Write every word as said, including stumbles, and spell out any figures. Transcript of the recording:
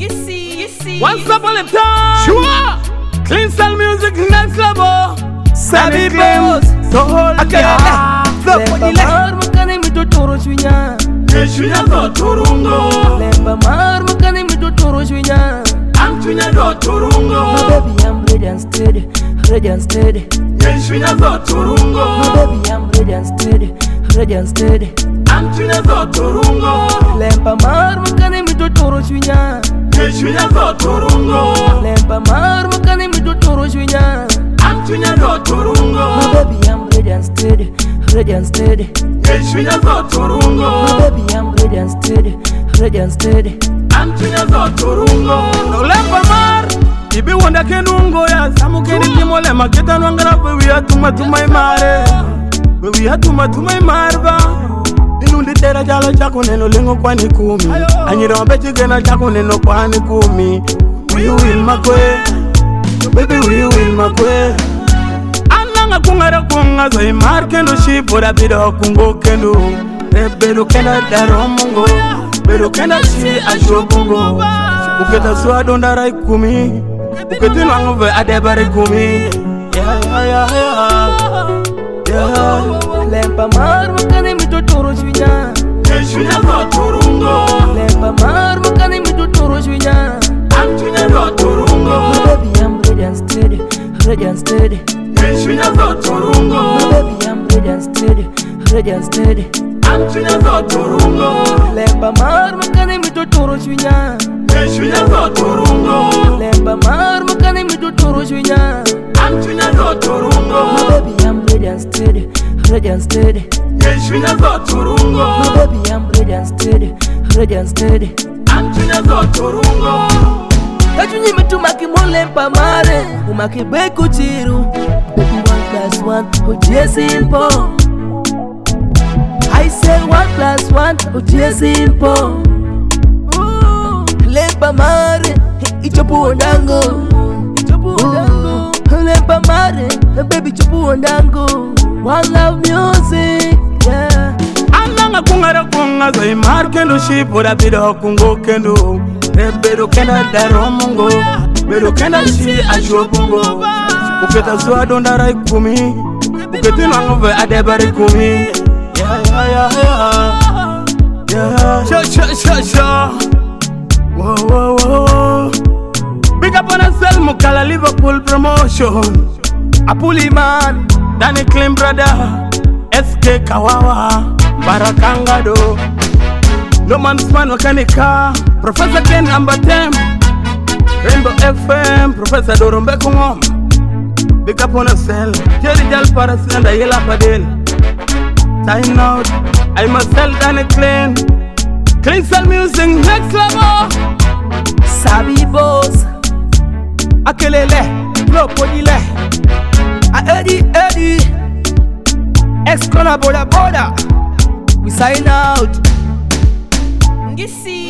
Once upon a time, sure. Clean style music next level. Sabi boss, so hold ya. Lemba mar makane mito toro swinya. Keshunya do turungo. Lemba mar makane mito toro swinya. Amchunya do turungo. My baby I'm ready and steady, ready and steady. Keshunya do turungo. My baby I'm ready and steady, ready and steady. Amchunya do turungo. Lemba mar makane mito toro swinya. Keshunya do turungo. Lemba mar makane mito toro swinya. Amchunya do turungo. My baby I'm ready and steady, ready and steady. Keshunya do turungo. My baby I'm ready and steady, ready and steady. Amchunya do turungo. No lemba mar. Ibi wanda kenungo ya samu kedi kimole maketa nwangara we we atuma tuma imare. We we atuma tuma imarba. Inundi tera jalo chako neno lengo kwani kumi. Anyira wabechi gena chako neno kwani kumi. We will makwe. Baby we will makwe. Ananga kungara kunga za imar kendo shipura bido kungo kendo. Bedo kenda daro mungo. Bedo kenda shi ashobungo. Uketa suwa dondara kumi. Uketa nwango adebare kumi. Yeah yeah yeah yeah. Lemba mar makane mito toro swinya. Keshunya do turungo. Lemba mar makane mito toro swinya. Amchunya do turungo. My baby I'm ready and steady, ready and steady. Keshunya do turungo. My baby I'm ready and steady, ready and steady. Amchunya do turungo. Lemba mar makane mito toro swinya. Keshunya do turungo. Lemba mar makane mito toro swinya. Amchunya do turungo. My baby I'm ready and steady, ready and steady. Keshunya do turungo. My baby I'm ready and steady, ready and steady. Amchunya do turungo. Kachunyi mitumaki molemba mare. Umaki beku chiru. Baby one plus one, ujie simple. I say one plus one, ujie simple. Ooh, lemba mare, ichopu ondango. Ichopu ondango. Lemba mare, baby chopu ondango. One love music, yeah. Ananga kungara kunga za imar kendo shipura bido kungo kendo. Bedo kenda daro mungo. Bedo kenda shi ashobungo. Uketa suwa dondara kumi. Uketa nwango adebare kumi. Yeah yeah yeah yeah. Yeah. Sha sha sha sha. Whoa whoa whoa. Big up on yourself, Mukala Liverpool promotion. Apuli man, Danny Clean brother, S K Kawawa, Barakangado, No Man's Man Wakanika, Professor Ken number ten, Rainbow F M, Professor Dorombe Kongom. Big up on yourself, Jerry Jal Parasenda Yela Padel. Time out, I must tell Danny Clean. Clean style music next level. Sabi boss. Akelele, blow podile. A Eddie Eddie. Ex-corner border border. We sign out. Ngisi.